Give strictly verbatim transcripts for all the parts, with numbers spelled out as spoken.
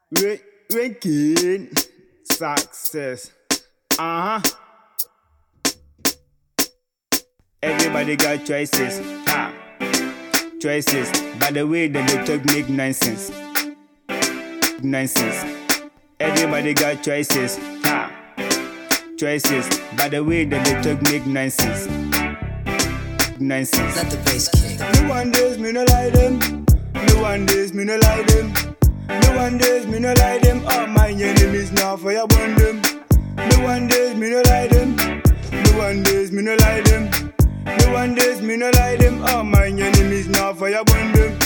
Ra- ranking success. Uh huh. Everybody got choices. Ha. Choices. By the way that they talk make nonsense. Nonsense. Everybody got choices. Ha. Choices. By the way that they talk make nonsense. Nonsense. Let the bass kick. No one days me no like them. No one days me no like them. No one days me no like them. All my enemies now for your bond them. No one days me no like them. No one days me no like them. No one days me no like them. All my enemies now for your bond them.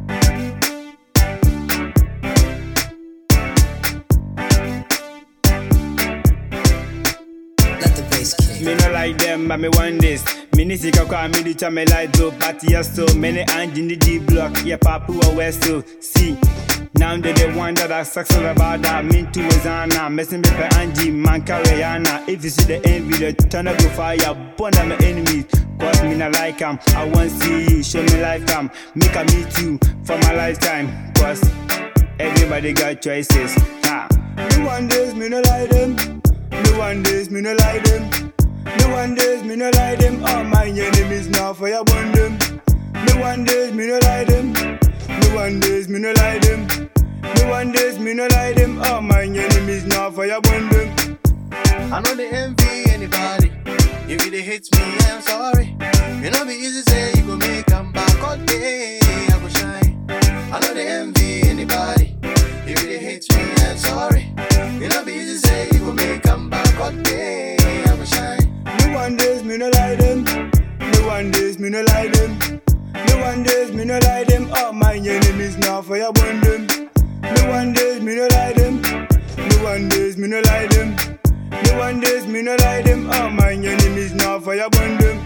Let the bass kick. Me no like them, but me want this. Me need to call me the time me like do. But yes, so many angels in the D block. Yeah, Papa west to see. Now they the one that I successful about that. Me too is Anna. Messing with the Angie, man carry Anna. If you see the envy, the turn up your fire. Burn my enemies. Cause me not like them. I want see you, show me life come. Make a meet you for my lifetime. Cause everybody got choices. Ha. No one days me no like them. No one days me no like them. No one days me no like them. All my enemies now for your bond them. No one days me no like them. No one days me no like them. No one days me no like them. All my enemies now for your bond them. I know they envy anybody. If you they hate me, I'm sorry. You know be easy say you go make them back all day. I go shine. I know they envy anybody. If you they hate me, I'm sorry. You know be easy say you go make them back all day. I go shine. No one days me no like them. No one days me no like them. No one days me no like them. All my enemies now for your bond them. No one days me no like them. No one days me no like them. No one days me no like them. All my enemies now for your bond them.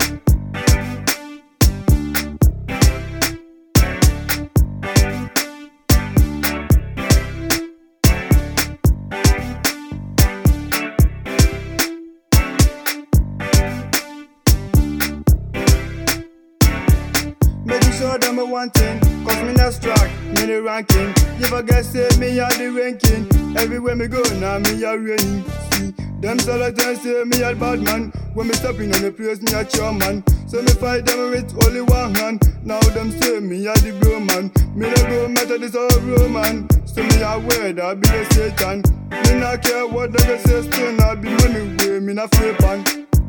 Show them a one thing, cause me not struck, me the ranking. You forget say me a the ranking. Everywhere me go now me a reigning. See, them soldiers say me a bad man. When me stepping on the place me a chairman. So me fight them with only one hand. Now them say me a the bro man. Me no go matter this old Roman. So me a word I be a Satan. Me not care what they go say stone. I be money way me not free pan.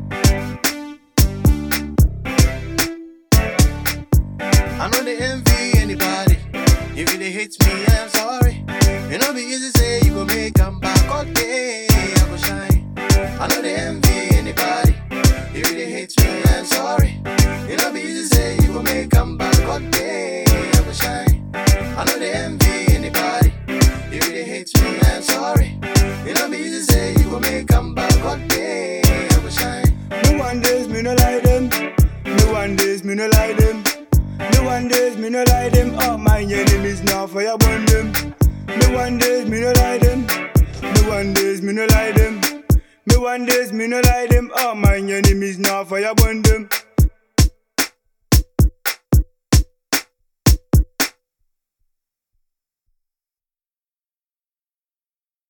I know they envy anybody. If you they hate me, I'm sorry. You know be easy say you go make them back all day. I go shine. I know they envy anybody. If you they hate me, I'm sorry. You know be easy say you go make them back all day. I go shine. I know they envy anybody. If you they hate me, I'm sorry. You know be easy say you go make them back all day. I go shine. No one days me no like them. No one days me no like them. No one days me no like them. All my enemies now for your bond them. No one days me no like them. No one days me no like them. No one days me no like them. All my enemies now for your bond them.